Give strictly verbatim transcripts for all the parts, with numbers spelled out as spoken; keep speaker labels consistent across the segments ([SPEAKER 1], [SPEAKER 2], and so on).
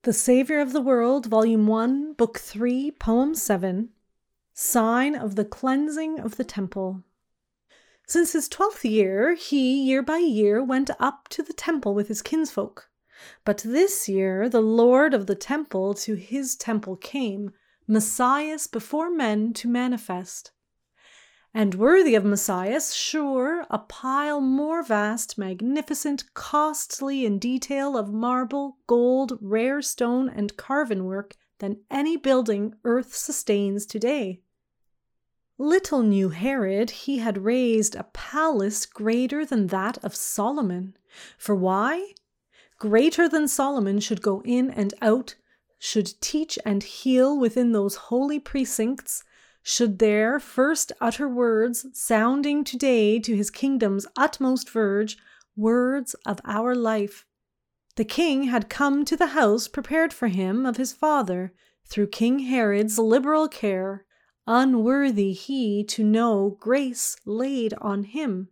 [SPEAKER 1] The Saviour of the World, Volume one, Book three, Poem seven, Sign of the Cleansing of the Temple. Since his twelfth year, he, year by year, went up to the temple with his kinsfolk. But this year the Lord of the temple to his temple came, Messias before men to manifest. And worthy of Messias, sure, a pile more vast, magnificent, costly in detail of marble, gold, rare stone, and carven work than any building earth sustains today. Little knew Herod he had raised a palace greater than that of Solomon. For why? Greater than Solomon should go in and out, should teach and heal within those holy precincts, should there first utter words sounding today to his kingdom's utmost verge, words of our life. The king had come to the house prepared for him of his father, through King Herod's liberal care, unworthy he to know grace laid on him.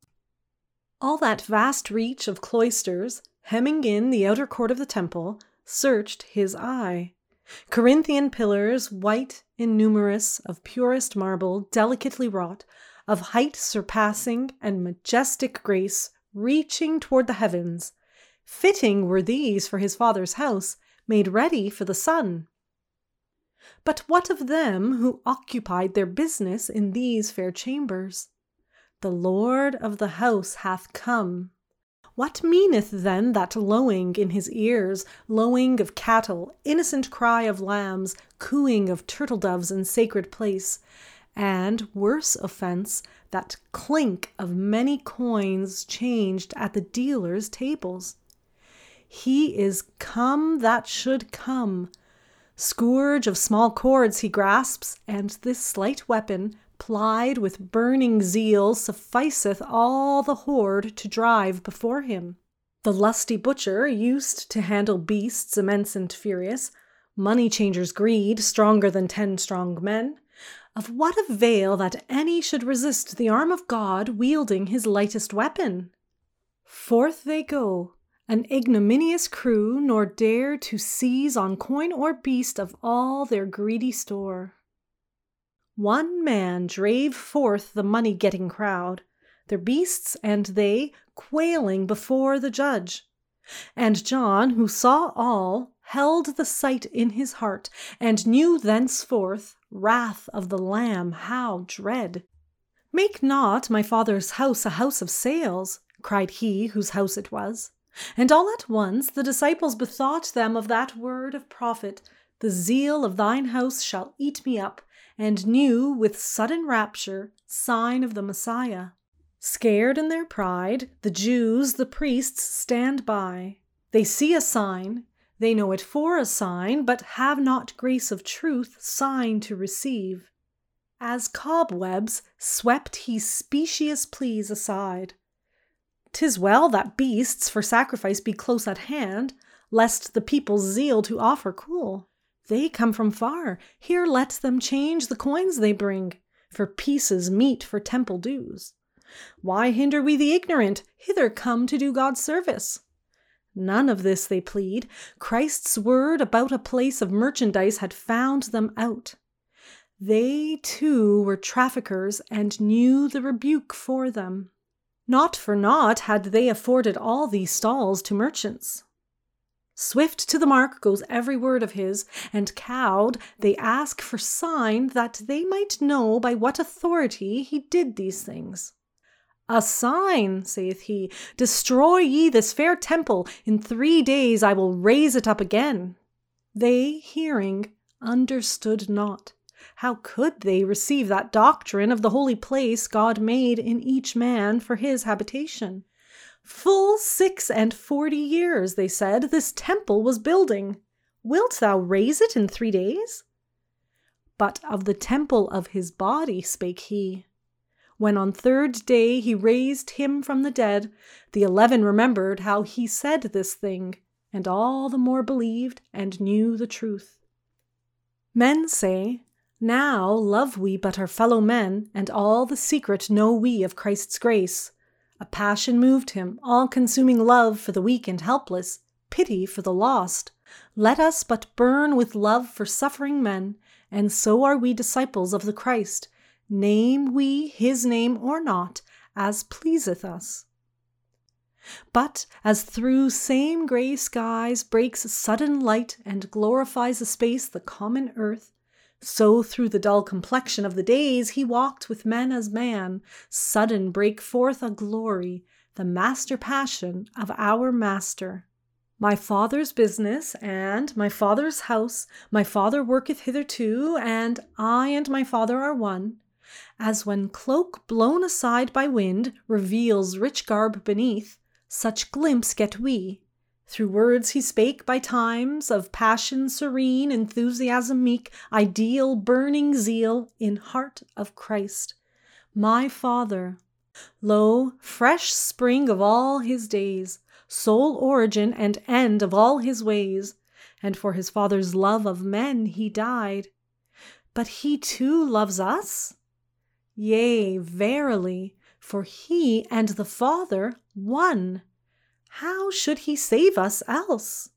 [SPEAKER 1] All that vast reach of cloisters, hemming in the outer court of the temple, searched his eye. Corinthian pillars, white, innumerous, of purest marble, delicately wrought, of height surpassing and majestic grace, reaching toward the heavens. Fitting were these for his father's house, made ready for the sun. But what of them who occupied their business in these fair chambers? The Lord of the house hath come. What meaneth then that lowing in his ears, lowing of cattle, innocent cry of lambs, cooing of turtle-doves in sacred place, and, worse offence, that clink of many coins changed at the dealers' tables? He is come that should come. Scourge of small cords he grasps, and this slight weapon, plied with burning zeal, sufficeth all the horde to drive before him. The lusty butcher, used to handle beasts immense and furious, money-changers' greed, stronger than ten strong men, of what avail that any should resist the arm of God wielding his lightest weapon? Forth they go, an ignominious crew, nor dare to seize on coin or beast of all their greedy store. One man drave forth the money-getting crowd, their beasts and they quailing before the judge. And John, who saw all, held the sight in his heart, and knew thenceforth wrath of the Lamb how dread. "Make not my Father's house a house of sales," cried he whose house it was. And all at once the disciples bethought them of that word of prophet, "The zeal of thine house shall eat me up," and knew with sudden rapture sign of the Messiah. Scared in their pride, the Jews, the priests, stand by. They see a sign, they know it for a sign, but have not grace of truth sign to receive. As cobwebs swept he specious pleas aside. "'Tis well that beasts for sacrifice be close at hand, lest the people's zeal to offer cool. They come from far, here let them change the coins they bring, for pieces meet for temple dues. Why hinder we the ignorant, hither come to do God's service?" None of this they plead. Christ's word about a place of merchandise had found them out. They too were traffickers and knew the rebuke for them. Not for naught had they afforded all these stalls to merchants. Swift to the mark goes every word of his, and cowed they ask for sign that they might know by what authority he did these things. "A sign," saith he, "destroy ye this fair temple, in three days I will raise it up again." They, hearing, understood not. How could they receive that doctrine of the holy place God made in each man for his habitation? "Full six and forty years," they said, "this temple was building. Wilt thou raise it in three days?" But of the temple of his body spake he. When on third day he raised him from the dead, the eleven remembered how he said this thing, and all the more believed and knew the truth. Men say, "Now love we but our fellow men, and all the secret know we of Christ's grace." A passion moved him, all-consuming love for the weak and helpless, pity for the lost. Let us but burn with love for suffering men, and so are we disciples of the Christ, name we his name or not, as pleaseth us. But as through same grey skies breaks sudden light and glorifies a space the common earth, so through the dull complexion of the days he walked with men as man, sudden break forth a glory, the master passion of our Master. My Father's business, and my Father's house, my Father worketh hitherto, and I and my Father are one. As when cloak blown aside by wind reveals rich garb beneath, such glimpse get we, through words he spake by times, of passion serene, enthusiasm meek, ideal burning zeal in heart of Christ. My Father, lo, fresh spring of all his days, sole origin and end of all his ways, and for his Father's love of men he died. But he too loves us? Yea, verily, for he and the Father one. How should he save us else?